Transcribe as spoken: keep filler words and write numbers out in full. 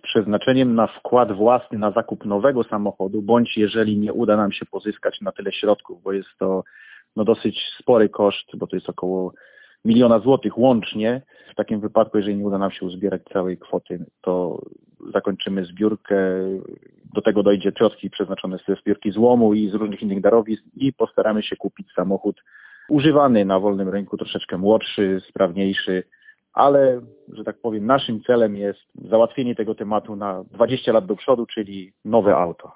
przeznaczeniem na wkład własny, na zakup nowego samochodu, bądź jeżeli nie uda nam się pozyskać na tyle środków, bo jest to no, dosyć spory koszt, bo to jest około miliona złotych łącznie. W takim wypadku, jeżeli nie uda nam się uzbierać całej kwoty, to zakończymy zbiórkę. Do tego dojdzie środki przeznaczone ze zbiórki złomu i z różnych innych darowizn i postaramy się kupić samochód używany na wolnym rynku, troszeczkę młodszy, sprawniejszy, ale, że tak powiem, naszym celem jest załatwienie tego tematu na dwadzieścia lat do przodu, czyli nowe auto.